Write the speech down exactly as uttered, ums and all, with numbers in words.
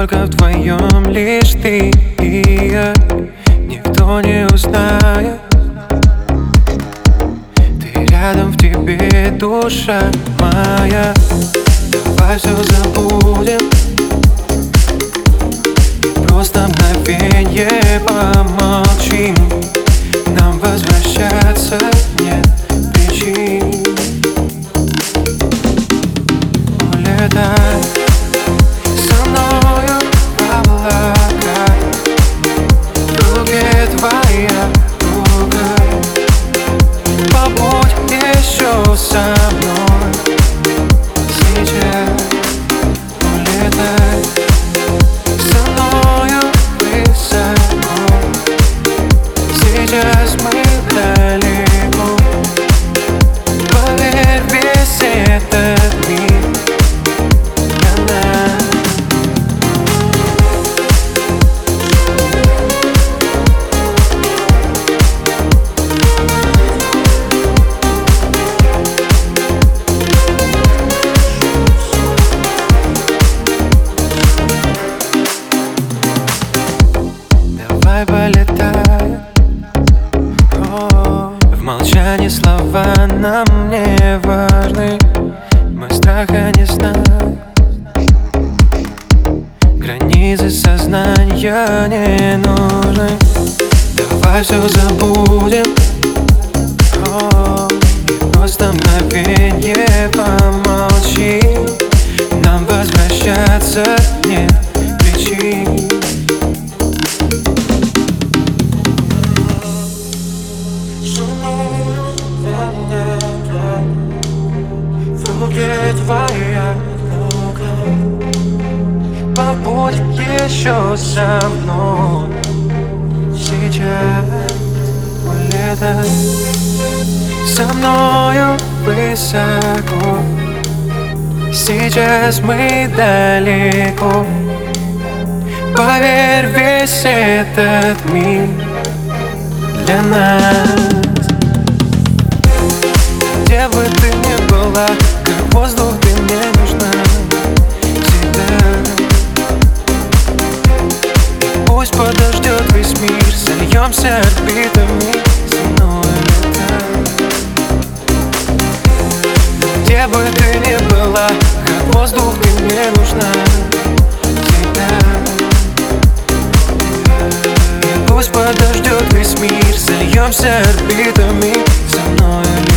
только вдвоем лишь ты и я. Никто не узнает. Ты рядом, в тебе душа моя. Давай все забудем и просто мгновенье помолчим. Нам возвращаться нет причин. Улетай со мною в облака, в руке твоя рука. Побудь еще со мной сейчас. Улетай со мною высоко. Сейчас мы далеко. Поверь, весь этот мир для нас. Давай полетай. О, в молчании слова нам не важны. Мы страха не знаем. Границы сознания не нужны. Давай все забудем. О, и просто мгновенье помолчим. Нам возвращаться нет причин. В руке твоя рука. Побудь еще со мной сейчас. Улетай со мною высоко. Сейчас мы далеко. Поверь, весь этот мир для нас. Где бы ты ни была, как воздух, ты мне нужна всегда. Пусть подождет весь мир, сольемся орбитами, со мной летай. Где бы ты ни была, как воздух, ты мне нужна всегда. И пусть подождет весь мир, сольемся орбитами, со мной летай.